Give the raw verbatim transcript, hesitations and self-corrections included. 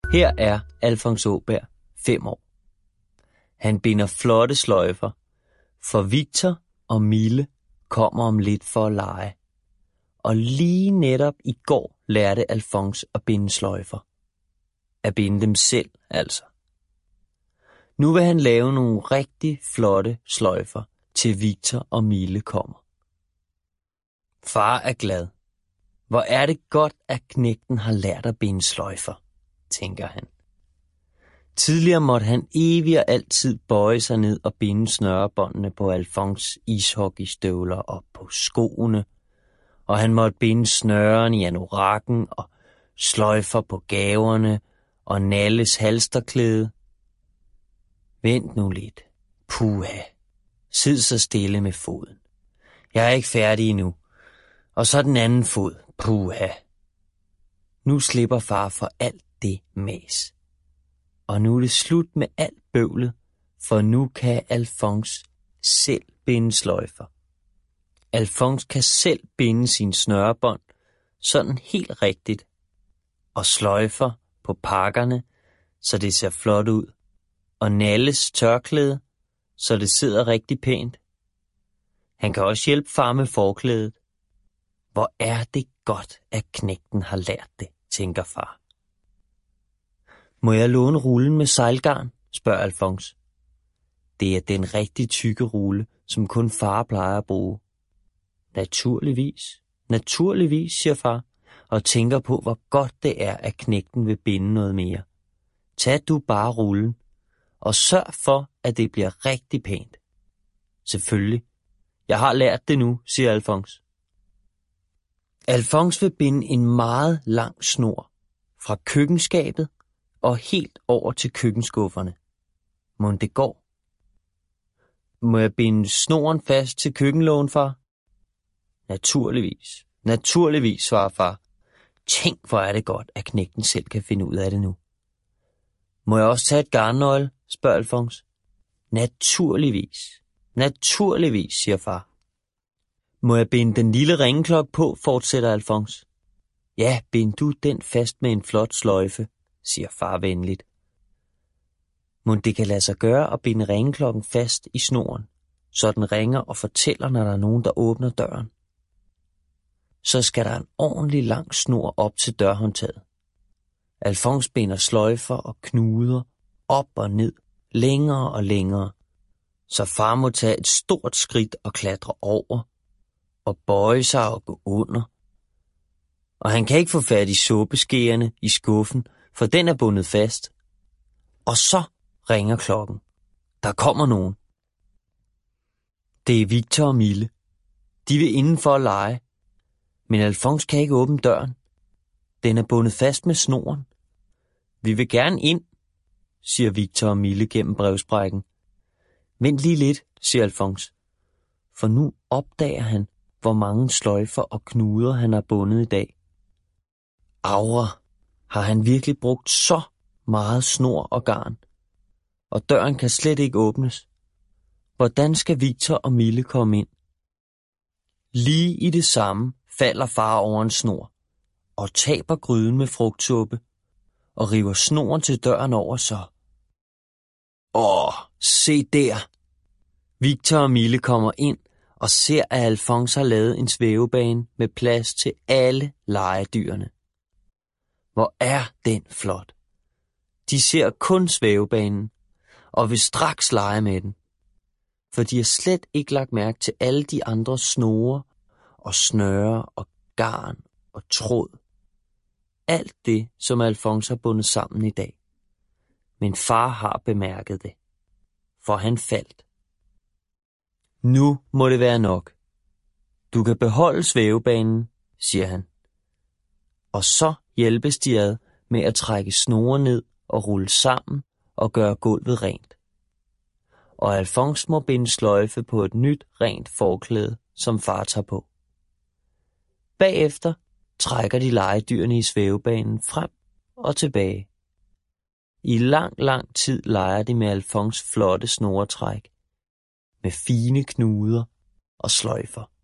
Her er Alfons Åberg, fem år. Han binder flotte sløjfer, for Victor og Mille kommer om lidt for at lege. Og lige netop i går lærte Alfons at binde sløjfer. At binde dem selv, altså. Nu vil han lave nogle rigtig flotte sløjfer, til Victor og Mille kommer. Far er glad. Hvor er det godt, at knægten har lært at binde sløjfer, tænker han. Tidligere måtte han evig og altid bøje sig ned og binde snørebåndene på Alfons ishockeystøvler og på skoene, og han måtte binde snøren i anorakken og sløjfer på gaverne og Nalles halsterklæde. Vent nu lidt. Puha. Sid så stille med foden. Jeg er ikke færdig endnu. Og så den anden fod. Puha. Nu slipper far for alt det mas. Og nu er det slut med alt bøvlet, for nu kan Alfons selv binde sløjfer. Alfons kan selv binde sine snørebånd, sådan helt rigtigt, og sløjfer på pakkerne, så det ser flot ud, og Nalles tørklæde, så det sidder rigtig pænt. Han kan også hjælpe far med forklædet. Hvor er det godt, at knægten har lært det, tænker far. Må jeg låne rullen med sejlgarn, spørger Alfons. Det er den rigtig tykke rulle, som kun far plejer at bruge. Naturligvis, naturligvis, siger far, og tænker på, hvor godt det er, at knægten vil binde noget mere. Tag du bare rullen, og sørg for, at det bliver rigtig pænt. Selvfølgelig. Jeg har lært det nu, siger Alfons. Alfons vil binde en meget lang snor fra køkkenskabet og helt over til køkkenskufferne. Mon det går? Må jeg binde snoren fast til køkkenlågen, far? Naturligvis. Naturligvis, svarer far. Tænk, hvor er det godt, at knægten selv kan finde ud af det nu. Må jeg også tage et garnnøgle, spørger Alfons. Naturligvis. Naturligvis, siger far. Må jeg binde den lille ringeklokke på, fortsætter Alfons. Ja, bind du den fast med en flot sløjfe, siger far venligt. Mon det kan lade sig gøre at binde ringeklokken fast i snoren, så den ringer og fortæller, når der er nogen, der åbner døren. Så skal der en ordentlig lang snor op til dørhåndtaget. Alfons binder sløjfer og knuder op og ned, længere og længere, så far må tage et stort skridt og klatre over, og bøje sig og gå under. Og han kan ikke få fat i suppeskeerne i skuffen, for den er bundet fast. Og så ringer klokken. Der kommer nogen. Det er Victor og Mille. De vil indenfor at lege, men Alfons kan ikke åbne døren. Den er bundet fast med snoren. Vi vil gerne ind, siger Victor og Mille gennem brevsprækken. Vent lige lidt, siger Alfons, for nu opdager han, hvor mange sløjfer og knuder han har bundet i dag. Aura, har han virkelig brugt så meget snor og garn, og døren kan slet ikke åbnes. Hvordan skal Victor og Mille komme ind? Lige i det samme falder far over en snor, og taber gryden med frugtsuppe, og river snoren til døren over så. Åh, se der! Victor og Mille kommer ind og ser, at Alfons har lavet en svævebane med plads til alle legedyrene. Hvor er den flot! De ser kun svævebanen, og vil straks lege med den, for de har slet ikke lagt mærke til alle de andre snore og snøre og garn og tråd. Alt det, som Alfons har bundet sammen i dag. Men far har bemærket det, for han faldt. Nu må det være nok. Du kan beholde svævebanen, siger han. Og så hjælpes de ad med at trække snore ned og rulle sammen og gøre gulvet rent. Og Alfons må binde sløjfe på et nyt, rent forklæde, som far tager på. Bagefter trækker de legedyrene i svævebanen frem og tilbage. I lang, lang tid leger de med Alfons flotte snoretræk, med fine knuder og sløjfer.